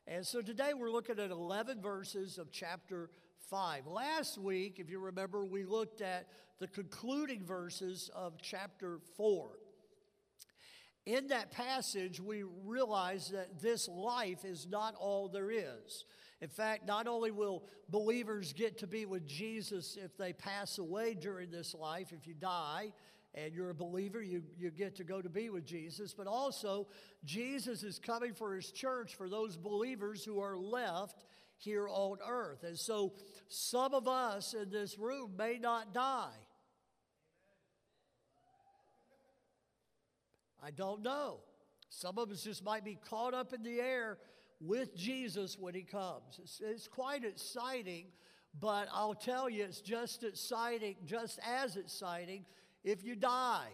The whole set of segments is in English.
And so today we're looking at 11 verses of chapter 5. Last week, if you remember, we looked at the concluding verses of chapter 4. In that passage, we realize that this life is not all there is. In fact, not only will believers get to be with Jesus if they pass away during this life, if you die and you're a believer, you get to go to be with Jesus, but also Jesus is coming for his church, for those believers who are left here on earth. And so some of us in this room may not die. I don't know. Some of us just might be caught up in the air with Jesus when he comes. It's quite exciting, but I'll tell you, it's just as exciting if you die.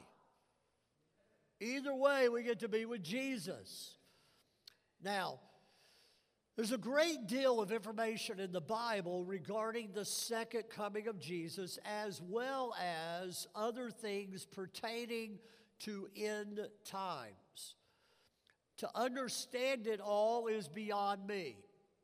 Either way, we get to be with Jesus. Now, there's a great deal of information in the Bible regarding the second coming of Jesus, as well as other things pertaining to end times. To understand it all is beyond me.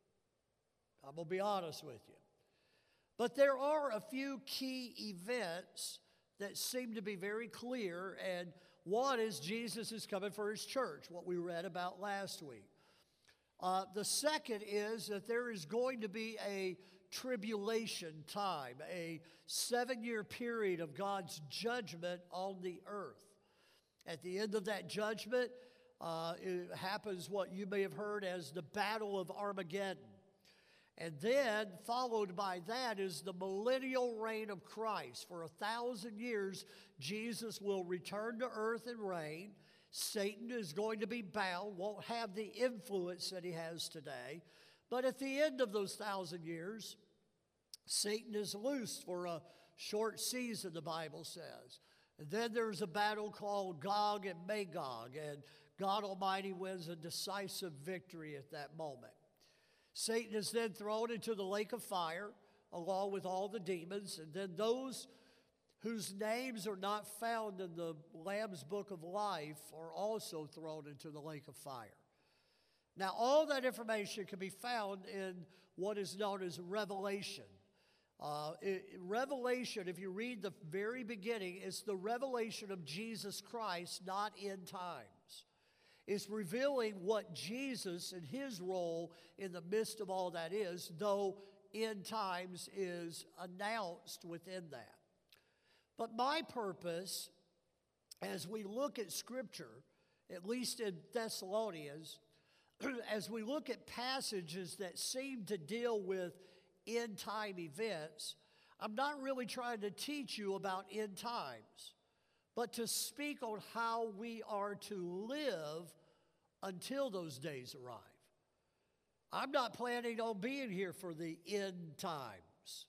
I'm going to be honest with you. But there are a few key events that seem to be very clear, and one is Jesus is coming for his church, what we read about last week. The second is that there is going to be a tribulation time, a 7-year period of God's judgment on the earth. At the end of that judgment, it happens what you may have heard as the Battle of Armageddon. And then, followed by that, is the millennial reign of Christ. For 1,000 years, Jesus will return to earth and reign. Satan is going to be bound, won't have the influence that he has today. But at the end of those 1,000 years, Satan is loosed for a short season, the Bible says. And then there's a battle called Gog and Magog, and God Almighty wins a decisive victory at that moment. Satan is then thrown into the lake of fire along with all the demons, and then those whose names are not found in the Lamb's Book of Life are also thrown into the lake of fire. Now, all that information can be found in what is known as Revelation. Revelation, if you read the very beginning, is the revelation of Jesus Christ, not end times. It's revealing what Jesus and his role in the midst of all that is, though end times is announced within that. But my purpose, as we look at Scripture, at least in Thessalonians, as we look at passages that seem to deal with end time events, I'm not really trying to teach you about end times, but to speak on how we are to live until those days arrive. I'm not planning on being here for the end times.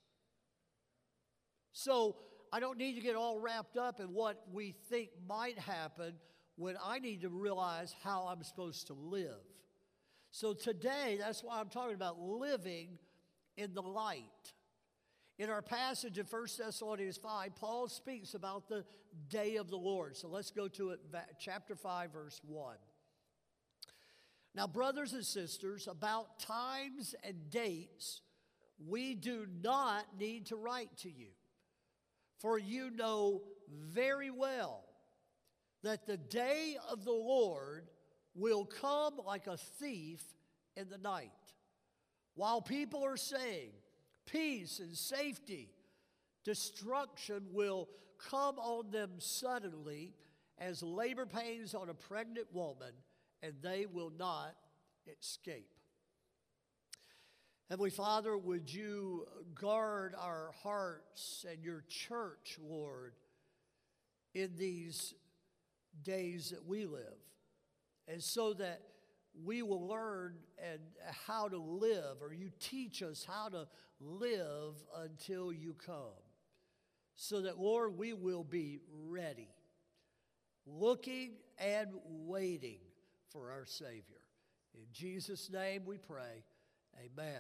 So I don't need to get all wrapped up in what we think might happen when I need to realize how I'm supposed to live. So today, that's why I'm talking about living in the light. In our passage in 1 Thessalonians 5, Paul speaks about the day of the Lord. So let's go to it, chapter 5, verse 1. Now, brothers and sisters, about times and dates, we do not need to write to you. For you know very well that the day of the Lord will come like a thief in the night. While people are saying peace and safety, destruction will come on them suddenly as labor pains on a pregnant woman, and they will not escape. Heavenly Father, would you guard our hearts and your church, Lord, in these days that we live, and so that we will learn and how to live, or you teach us how to live until you come, so that, Lord, we will be ready, looking and waiting for our Savior. In Jesus' name we pray, amen.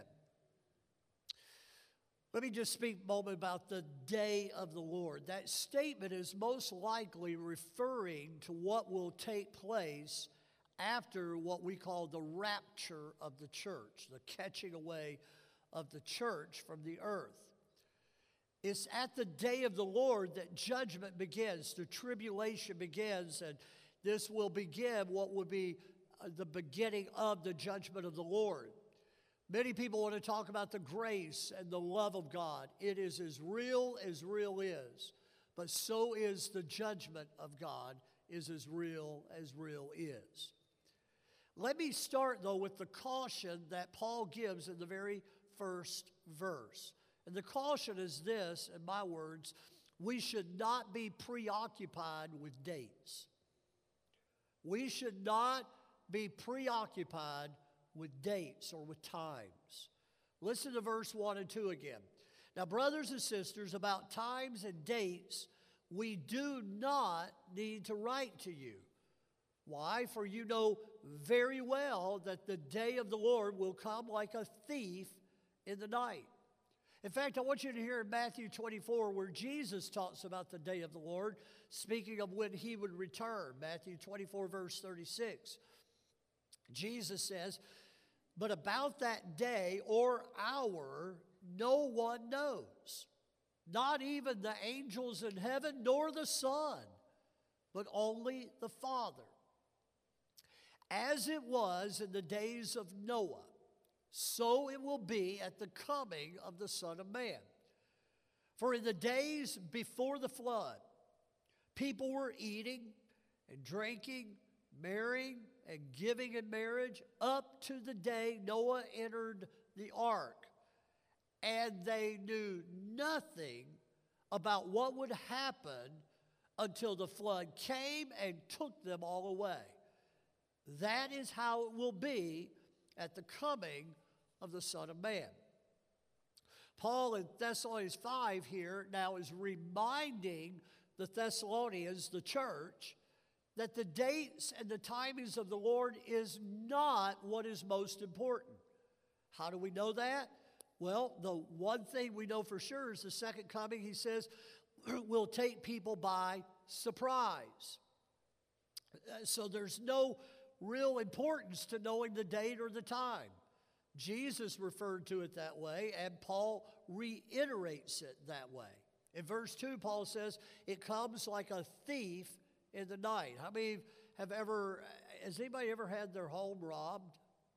Let me just speak a moment about the day of the Lord. That statement is most likely referring to what will take place after what we call the rapture of the church, the catching away of the church from the earth. It's at the day of the Lord that judgment begins, the tribulation begins, and this will begin what would be the beginning of the judgment of the Lord. Many people want to talk about the grace and the love of God. It is as real is, but so is the judgment of God is as real is. Let me start, though, with the caution that Paul gives in the very first verse. And the caution is this, in my words: we should not be preoccupied with dates. We should not be preoccupied with dates or with times. Listen to verse 1 and 2 again. Now, brothers and sisters, about times and dates, we do not need to write to you. Why? For you know very well that the day of the Lord will come like a thief in the night. In fact, I want you to hear in Matthew 24 where Jesus talks about the day of the Lord, speaking of when he would return. Matthew 24, verse 36. Jesus says, "But about that day or hour, no one knows, not even the angels in heaven, nor the Son, but only the Father. As it was in the days of Noah, so it will be at the coming of the Son of Man. For in the days before the flood, people were eating and drinking, marrying and giving in marriage up to the day Noah entered the ark. And they knew nothing about what would happen until the flood came and took them all away. That is how it will be at the coming of the Son of Man." Paul in Thessalonians 5 here now is reminding the Thessalonians, the church, that the dates and the timings of the Lord is not what is most important. How do we know that? Well, the one thing we know for sure is the second coming, he says, will take people by surprise. So there's no real importance to knowing the date or the time. Jesus referred to it that way, and Paul reiterates it that way. In verse 2, Paul says, it comes like a thief in the night. How many has anybody ever had their home robbed?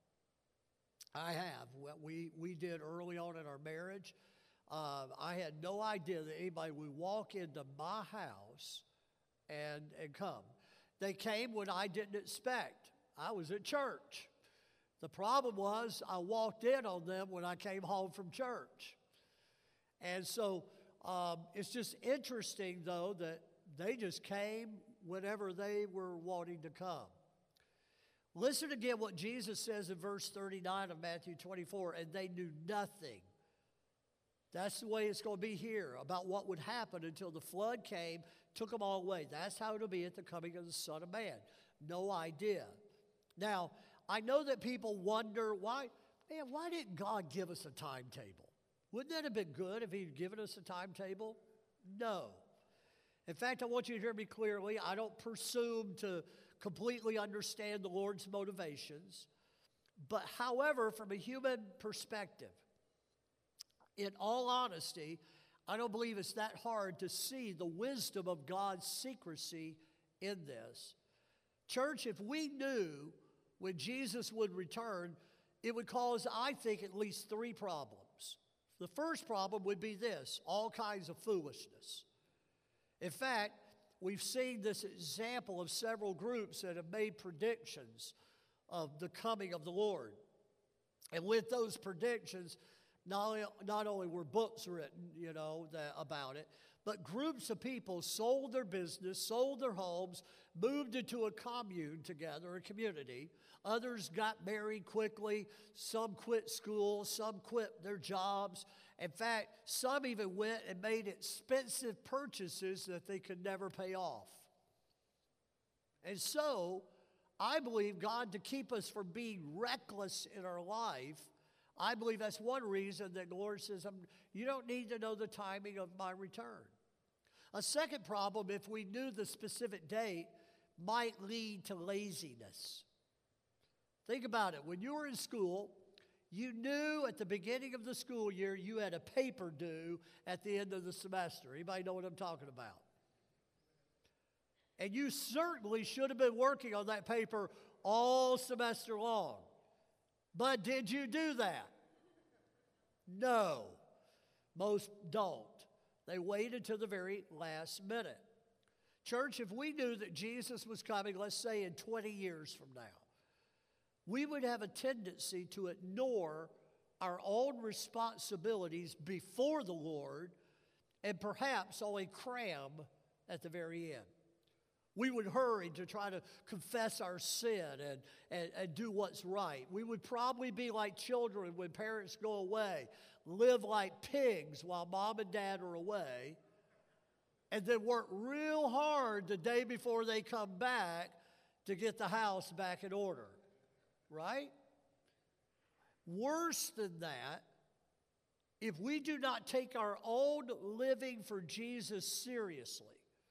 I have. We did early on in our marriage. I had no idea that anybody would walk into my house and come. They came when I didn't expect. I was at church. The problem was I walked in on them when I came home from church. And so it's just interesting, though, that they just came whenever they were wanting to come. Listen again what Jesus says in verse 39 of Matthew 24, and they knew nothing. That's the way it's going to be here, about what would happen until the flood came, took them all away. That's how it'll be at the coming of the Son of Man. No idea. Now, I know that people wonder, why didn't God give us a timetable? Wouldn't that have been good if he'd given us a timetable? No. In fact, I want you to hear me clearly. I don't presume to completely understand the Lord's motivations. But however, from a human perspective, in all honesty, I don't believe it's that hard to see the wisdom of God's secrecy in this. Church, if we knew when Jesus would return, it would cause, I think, at least three problems. The first problem would be this: all kinds of foolishness. In fact, we've seen this example of several groups that have made predictions of the coming of the Lord. And with those predictions, not only were books written, about it, but groups of people sold their business, sold their homes, moved into a commune together, a community. Others got married quickly. Some quit school. Some quit their jobs. In fact, some even went and made expensive purchases that they could never pay off. And so, I believe God, to keep us from being reckless in our life, I believe that's one reason that the Lord says, you don't need to know the timing of my return. A second problem, if we knew the specific date, might lead to laziness. Think about it. When you were in school, you knew at the beginning of the school year you had a paper due at the end of the semester. Anybody know what I'm talking about? And you certainly should have been working on that paper all semester long. But did you do that? No. Most don't. They waited till the very last minute. Church, if we knew that Jesus was coming, let's say in 20 years from now, we would have a tendency to ignore our own responsibilities before the Lord and perhaps only cram at the very end. We would hurry to try to confess our sin and do what's right. We would probably be like children when parents go away, live like pigs while mom and dad are away, and then work real hard the day before they come back to get the house back in order. Right? Worse than that, if we do not take our own living for Jesus seriously,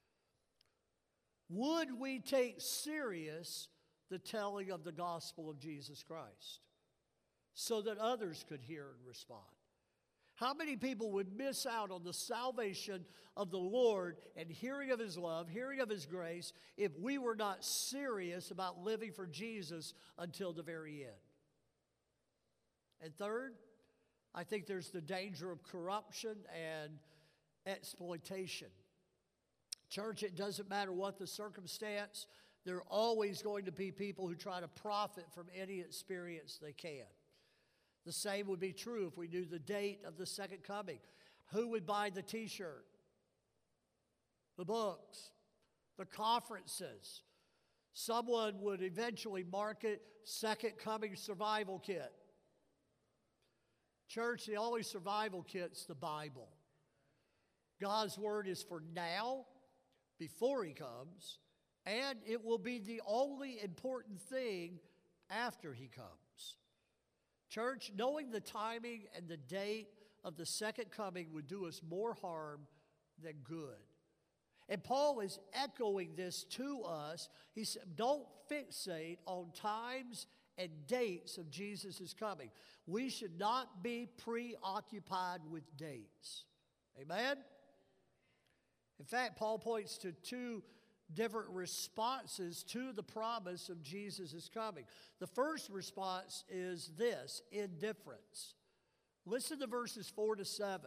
would we take serious the telling of the gospel of Jesus Christ so that others could hear and respond? How many people would miss out on the salvation of the Lord and hearing of His love, hearing of His grace, if we were not serious about living for Jesus until the very end? And third, I think there's the danger of corruption and exploitation. Church, it doesn't matter what the circumstance, there are always going to be people who try to profit from any experience they can. The same would be true if we knew the date of the second coming. Who would buy the t-shirt, the books, the conferences? Someone would eventually market Second Coming Survival Kit. Church, the only survival kit's the Bible. God's Word is for now, before He comes, and it will be the only important thing after He comes. Church, knowing the timing and the date of the second coming would do us more harm than good. And Paul is echoing this to us. He said, don't fixate on times and dates of Jesus' coming. We should not be preoccupied with dates. Amen? In fact, Paul points to two different responses to the promise of Jesus' coming. The first response is this: indifference. Listen to verses 4 to 7.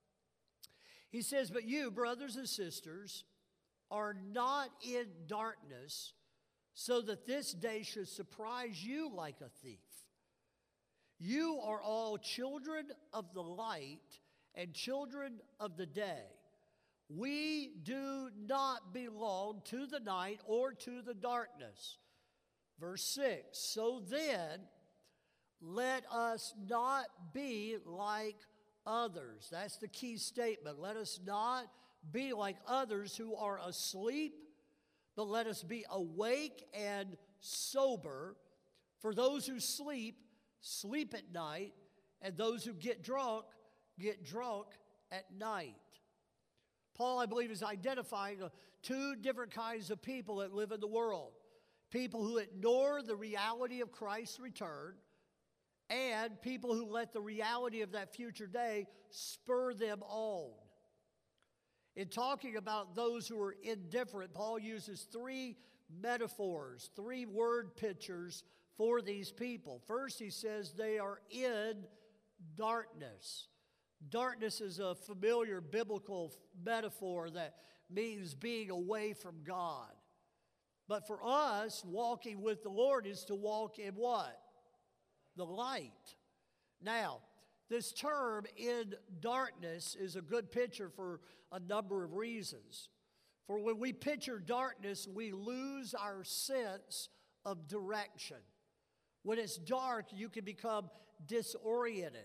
He says, "But you, brothers and sisters, are not in darkness, so that this day should surprise you like a thief. You are all children of the light and children of the day. We do not belong to the night or to the darkness." Verse 6, "So then, let us not be like others." That's the key statement. Let us not be like others who are asleep, but let us be awake and sober. For those who sleep, sleep at night, and those who get drunk at night. Paul, I believe, is identifying two different kinds of people that live in the world. People who ignore the reality of Christ's return, and people who let the reality of that future day spur them on. In talking about those who are indifferent, Paul uses three metaphors, three word pictures for these people. First, he says they are in darkness. Darkness is a familiar biblical metaphor that means being away from God. But for us, walking with the Lord is to walk in what? The light. Now, this term, in darkness, is a good picture for a number of reasons. For when we picture darkness, we lose our sense of direction. When it's dark, you can become disoriented.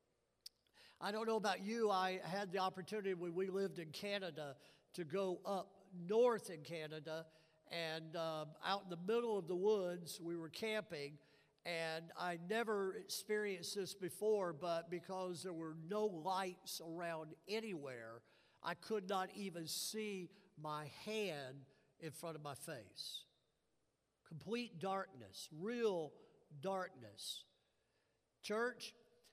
I don't know about you, I had the opportunity when we lived in Canada to go up north in Canada, and out in the middle of the woods, we were camping, and I never experienced this before, but because there were no lights around anywhere, I could not even see my hand in front of my face. Complete darkness, real darkness. Church,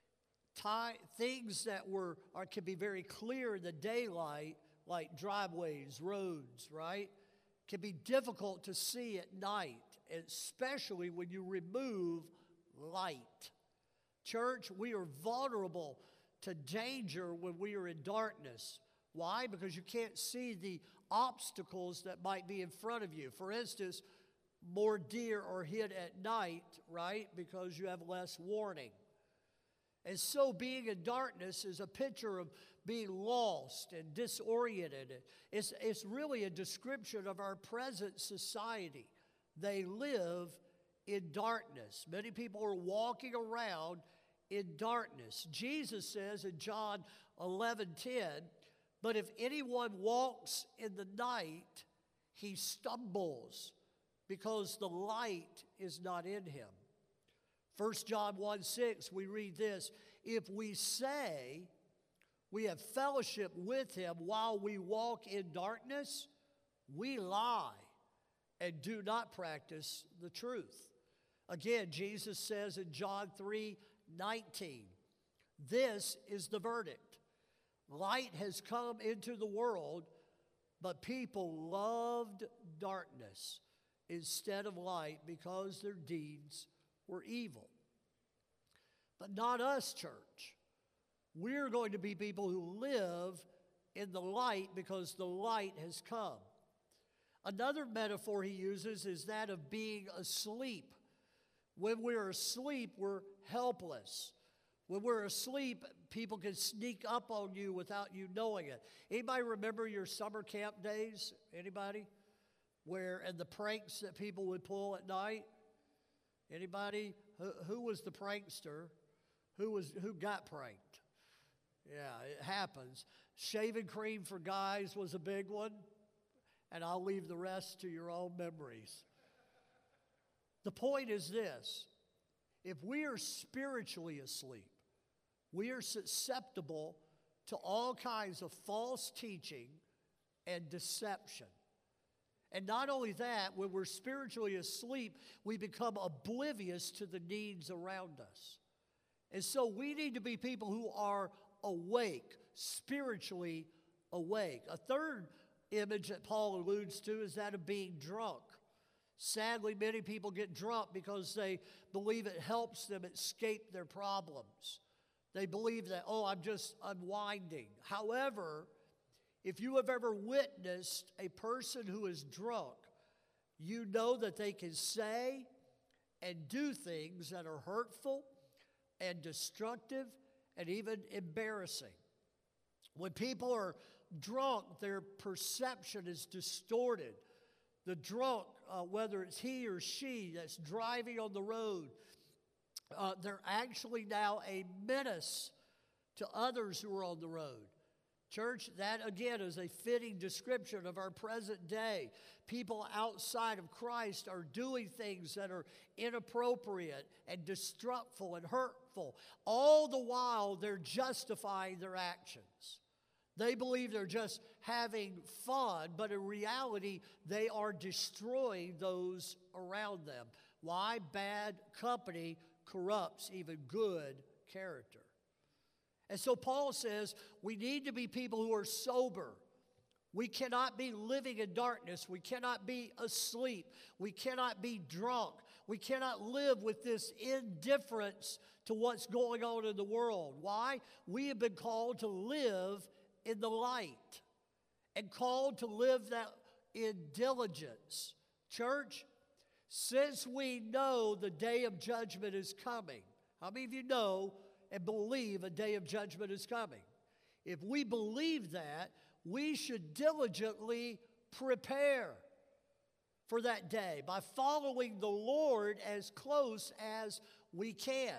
things that can be very clear in the daylight, like driveways, roads, right, can be difficult to see at night, especially when you remove light. Church, we are vulnerable to danger when we are in darkness. Why? Because you can't see the obstacles that might be in front of you. For instance, more deer are hit at night, right, because you have less warning. And so being in darkness is a picture of being lost and disoriented. It's really a description of our present society. They live in darkness. Many people are walking around in darkness. Jesus says in John 11:10, but if anyone walks in the night, he stumbles because the light is not in him. 1 John 1:6, we read this, if we say we have fellowship with him while we walk in darkness, we lie and do not practice the truth. Again, Jesus says in John 3:19, this is the verdict. Light has come into the world, but people loved darkness instead of light because their deeds were evil. But not us, church. We're going to be people who live in the light because the light has come. Another metaphor he uses is that of being asleep. When we're asleep, we're helpless. When we're asleep, people can sneak up on you without you knowing it. Anybody remember your summer camp days? Anybody? And the pranks that people would pull at night? Anybody? Who was the prankster? Who got pranked? Yeah, it happens. Shaving cream for guys was a big one, and I'll leave the rest to your own memories. The point is this: if we are spiritually asleep, we are susceptible to all kinds of false teaching and deception. And not only that, when we're spiritually asleep, we become oblivious to the needs around us. And so we need to be people who are awake, spiritually awake. A third image that Paul alludes to is that of being drunk. Sadly, many people get drunk because they believe it helps them escape their problems. They believe that, I'm just unwinding. However, if you have ever witnessed a person who is drunk, you know that they can say and do things that are hurtful and destructive and even embarrassing. When people are drunk, their perception is distorted. The drunk, whether it's he or she that's driving on the road, they're actually now a menace to others who are on the road. Church, that again is a fitting description of our present day. People outside of Christ are doing things that are inappropriate and destructive and hurtful. All the while, they're justifying their actions. They believe they're just having fun, but in reality, they are destroying those around them. Why? Bad company corrupts even good character. And so Paul says we need to be people who are sober. We cannot be living in darkness. We cannot be asleep. We cannot be drunk. We cannot live with this indifference to what's going on in the world. Why? We have been called to live in the light and called to live that in diligence. Church, since we know the day of judgment is coming, how many of you know and believe a day of judgment is coming? If we believe that, we should diligently prepare for that day by following the Lord as close as we can.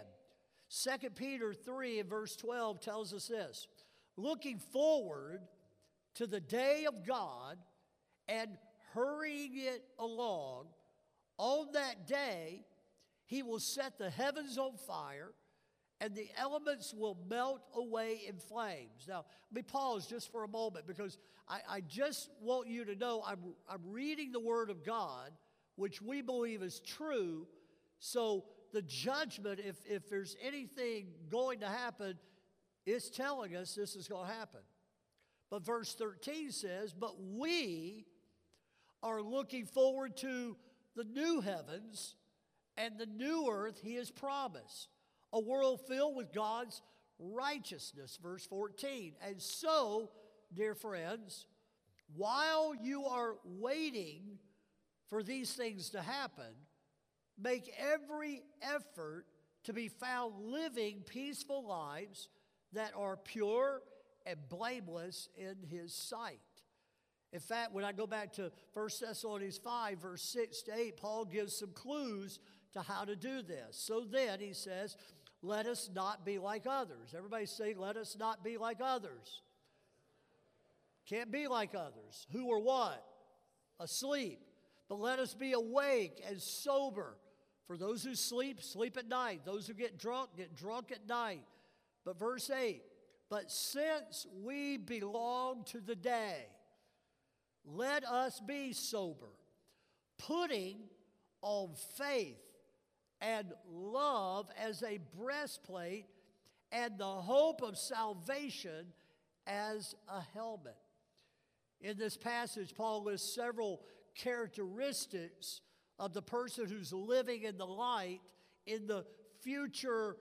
2 Peter 3 and verse 12 tells us this: looking forward to the day of God and hurrying it along, on that day he will set the heavens on fire and the elements will melt away in flames. Now, let me pause just for a moment, because I just want you to know I'm reading the Word of God, which we believe is true. So the judgment, if there's anything going to happen, it's telling us this is going to happen. But verse 13 says, but we are looking forward to the new heavens and the new earth he has promised, a world filled with God's righteousness. Verse 14. And so, dear friends, while you are waiting for these things to happen, make every effort to be found living peaceful lives that are pure and blameless in his sight. In fact, when I go back to 1 Thessalonians 5, verse 6 to 8, Paul gives some clues to how to do this. So then, he says, let us not be like others. Everybody say, let us not be like others. Can't be like others. Who are what? Asleep. But let us be awake and sober. For those who sleep, sleep at night. Those who get drunk at night. But verse 8, but since we belong to the day, let us be sober, putting on faith and love as a breastplate, and the hope of salvation as a helmet. In this passage, Paul lists several characteristics of the person who's living in the light in the future,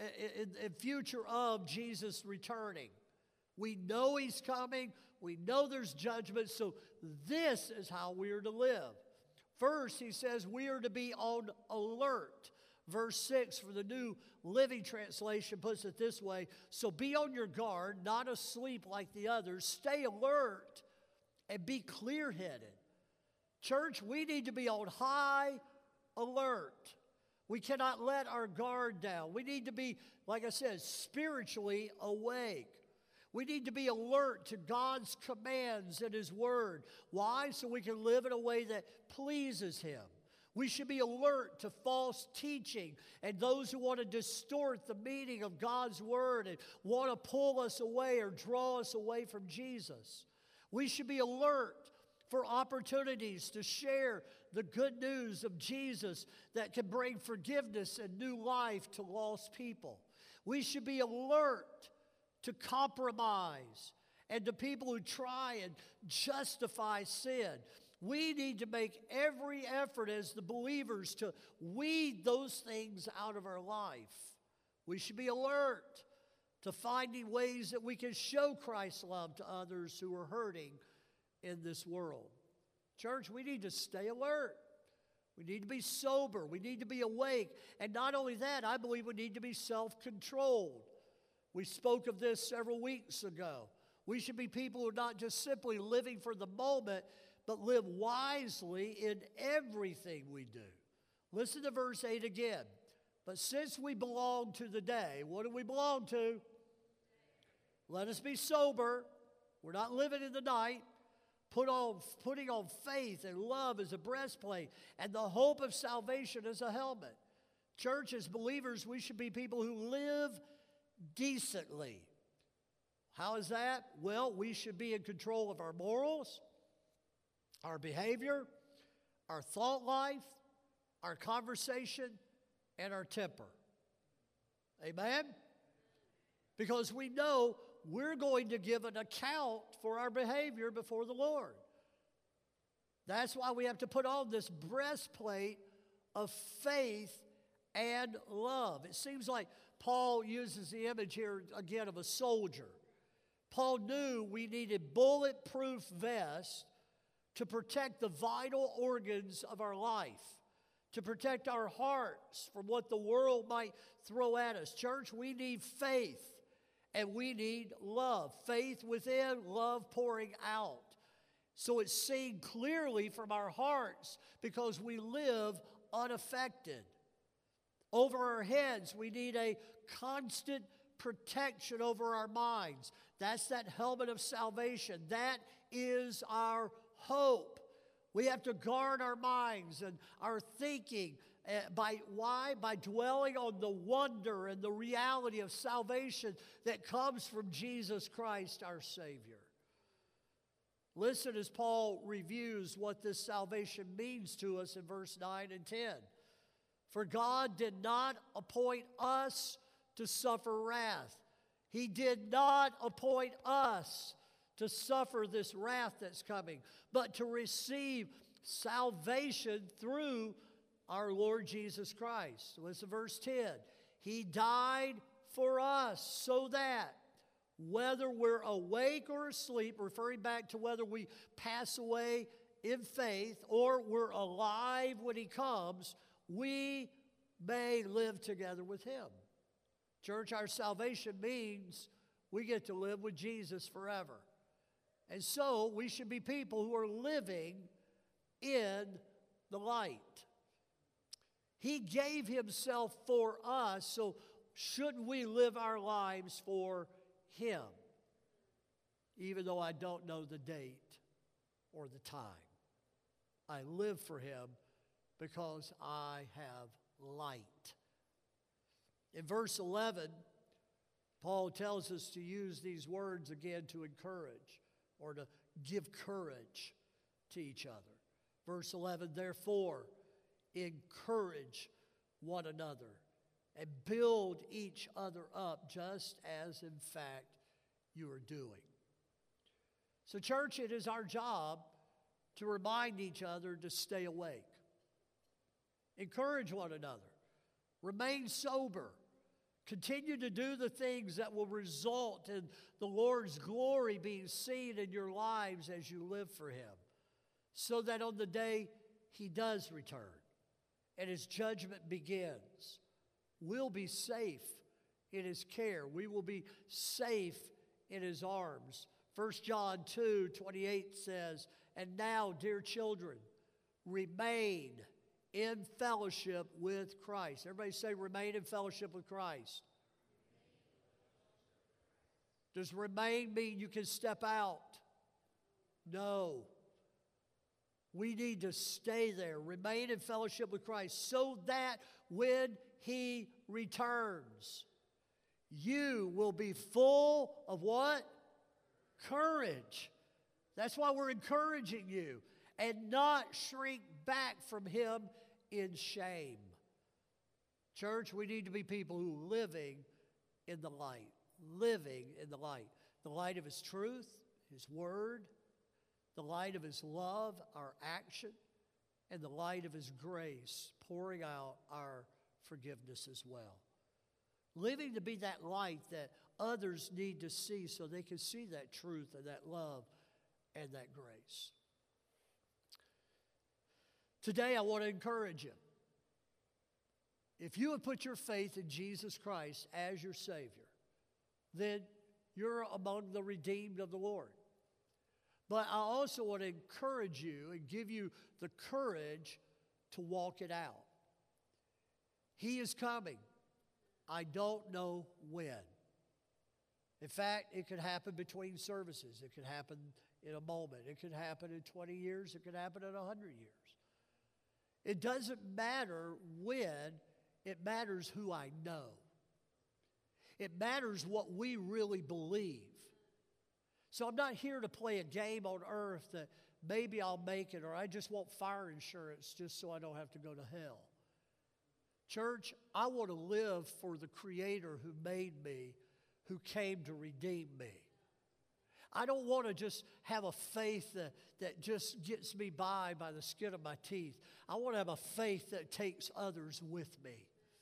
in future of Jesus returning. We know he's coming. We know there's judgment. So this is how we are to live. First, he says we are to be on alert. Verse 6 for the New Living Translation puts it this way. So be on your guard, not asleep like the others. Stay alert and be clear-headed. Church, we need to be on high alert. We cannot let our guard down. We need to be, like I said, spiritually awake. We need to be alert to God's commands and his word. Why? So we can live in a way that pleases him. We should be alert to false teaching and those who want to distort the meaning of God's word and want to pull us away or draw us away from Jesus. We should be alert for opportunities to share the good news of Jesus that can bring forgiveness and new life to lost people. We should be alert to compromise and to people who try and justify sin. We need to make every effort as the believers to weed those things out of our life. We should be alert to finding ways that we can show Christ's love to others who are hurting in this world. Church, we need to stay alert. We need to be sober. We need to be awake. And not only that, I believe we need to be self-controlled. We spoke of this several weeks ago. We should be people who are not just simply living for the moment, but live wisely in everything we do. Listen to verse 8 again. But since we belong to the day, what do we belong to? Let us be sober. We're not living in the night. Putting on faith and love as a breastplate, and the hope of salvation as a helmet. Church, as believers, we should be people who live decently. How is that? Well, we should be in control of our morals, our behavior, our thought life, our conversation, and our temper. Amen? Because we know we're going to give an account for our behavior before the Lord. That's why we have to put on this breastplate of faith and love. It seems like Paul uses the image here again of a soldier. Paul knew we needed bulletproof vests to protect the vital organs of our life, to protect our hearts from what the world might throw at us. Church, we need faith. And we need love. Faith within, love pouring out. So it's seen clearly from our hearts because we live unaffected. Over our heads, we need a constant protection over our minds. That's that helmet of salvation. That is our hope. We have to guard our minds and our thinking. Why? By dwelling on the wonder and the reality of salvation that comes from Jesus Christ, our Savior. Listen as Paul reviews what this salvation means to us in verse 9 and 10. For God did not appoint us to suffer wrath. He did not appoint us to suffer this wrath that's coming, but to receive salvation through our Lord Jesus Christ. Listen to verse 10. He died for us so that whether we're awake or asleep, referring back to whether we pass away in faith or we're alive when He comes, we may live together with Him. Church, our salvation means we get to live with Jesus forever. And so we should be people who are living in the light. He gave Himself for us, so shouldn't we live our lives for Him? Even though I don't know the date or the time. I live for Him because I have light. In verse 11, Paul tells us to use these words again to encourage or to give courage to each other. Verse 11, therefore, encourage one another and build each other up just as in fact you are doing. So church, it is our job to remind each other to stay awake. Encourage one another. Remain sober. Continue to do the things that will result in the Lord's glory being seen in your lives as you live for Him, so that on the day He does return and His judgment begins, we'll be safe in His care. We will be safe in His arms. 1 John 2:28 says, and now, dear children, remain in fellowship with Christ. Everybody say, remain in fellowship with Christ. Does remain mean you can step out? No. We need to stay there. Remain in fellowship with Christ so that when He returns, you will be full of what? Courage. That's why we're encouraging you. And not shrink back from Him in shame. Church, we need to be people who are living in the light. Living in the light. The light of His truth, His word, the light of His love, our action, and the light of His grace, pouring out our forgiveness as well. Living to be that light that others need to see so they can see that truth and that love and that grace. Today, I want to encourage you. If you have put your faith in Jesus Christ as your Savior, then you're among the redeemed of the Lord. But I also want to encourage you and give you the courage to walk it out. He is coming. I don't know when. In fact, it could happen between services. It could happen in a moment. It could happen in 20 years. It could happen in 100 years. It doesn't matter when, it matters who I know. It matters what we really believe. So I'm not here to play a game on earth that maybe I'll make it or I just want fire insurance just so I don't have to go to hell. Church, I want to live for the Creator who made me, who came to redeem me. I don't want to just have a faith that just gets me by the skin of my teeth. I want to have a faith that takes others with me.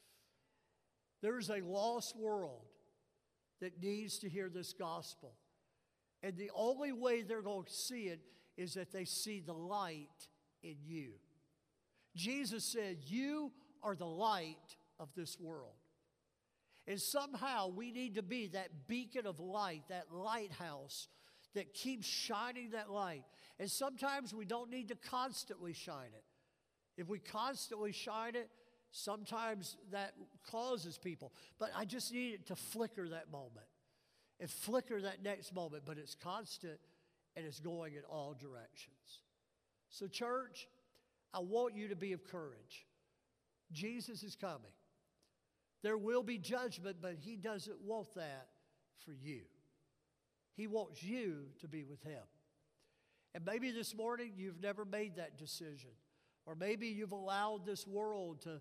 There's a lost world that needs to hear this gospel. And the only way they're going to see it is that they see the light in you. Jesus said, you are the light of this world. And somehow we need to be that beacon of light, that lighthouse that keeps shining that light. And sometimes we don't need to constantly shine it. If we constantly shine it, sometimes that causes people. But I just need it to flicker that moment and flicker that next moment. But it's constant and it's going in all directions. So church, I want you to be of courage. Jesus is coming. There will be judgment, but He doesn't want that for you. He wants you to be with Him. And maybe this morning you've never made that decision. Or maybe you've allowed this world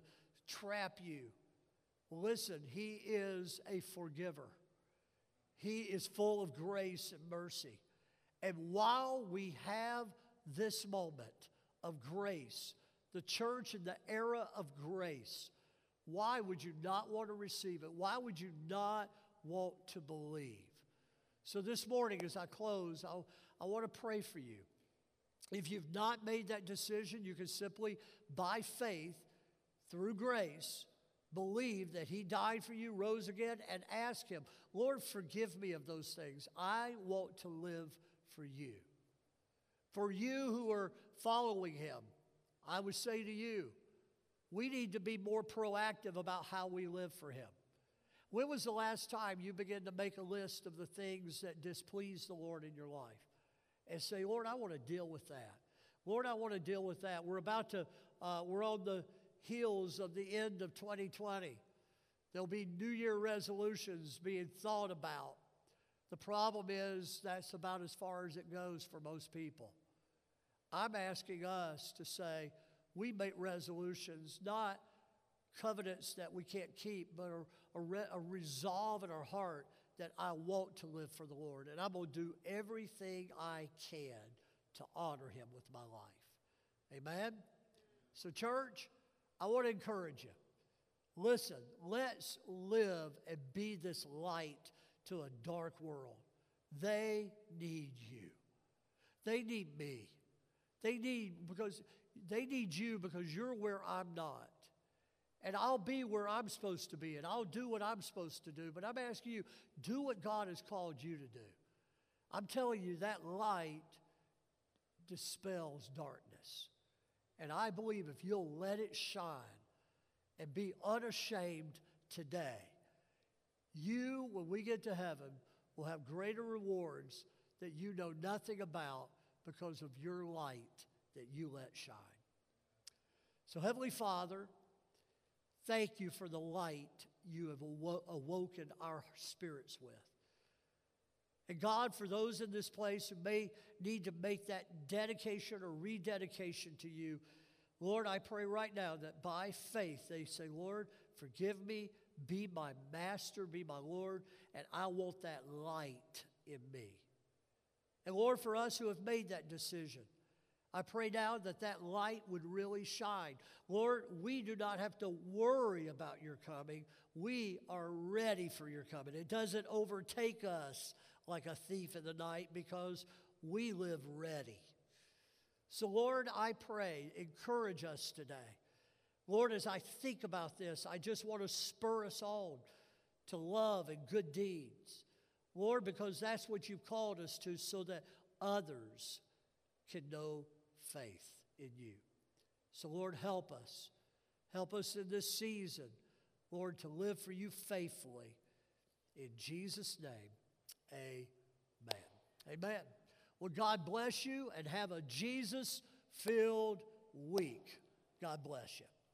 trap you. Listen, He is a forgiver. He is full of grace and mercy. And while we have this moment of grace, the church in the era of grace, why would you not want to receive it? Why would you not want to believe? So this morning, as I close, I want to pray for you. If you've not made that decision, you can simply, by faith, through grace, believe that He died for you, rose again, and ask Him, Lord, forgive me of those things. I want to live for you. For you who are following Him, I would say to you, we need to be more proactive about how we live for Him. When was the last time you began to make a list of the things that displease the Lord in your life? And say, Lord, I want to deal with that. Lord, I want to deal with that. We're on the heels of the end of 2020. There'll be New Year resolutions being thought about. The problem is that's about as far as it goes for most people. I'm asking us to say we make resolutions, not covenants that we can't keep, but a resolve in our heart that I want to live for the Lord. And I'm going to do everything I can to honor Him with my life. Amen? So church, I want to encourage you. Listen, let's live and be this light to a dark world. They need you. They need me. They need you because you're where I'm not. And I'll be where I'm supposed to be, and I'll do what I'm supposed to do. But I'm asking you, do what God has called you to do. I'm telling you, that light dispels darkness. And I believe if you'll let it shine and be unashamed today, you, when we get to heaven, will have greater rewards that you know nothing about because of your light that you let shine. So, Heavenly Father, thank you for the light you have awoken our spirits with. And God, for those in this place who may need to make that dedication or rededication to you, Lord, I pray right now that by faith they say, Lord, forgive me, be my master, be my Lord, and I want that light in me. And Lord, for us who have made that decision, I pray now that that light would really shine. Lord, we do not have to worry about your coming. We are ready for your coming. It doesn't overtake us like a thief in the night because we live ready. So Lord, I pray, encourage us today. Lord, as I think about this, I just want to spur us on to love and good deeds. Lord, because that's what you've called us to so that others can know faith in you. So Lord, help us. Help us in this season, Lord, to live for you faithfully. In Jesus' name, amen. Amen. Well, God bless you and have a Jesus-filled week. God bless you.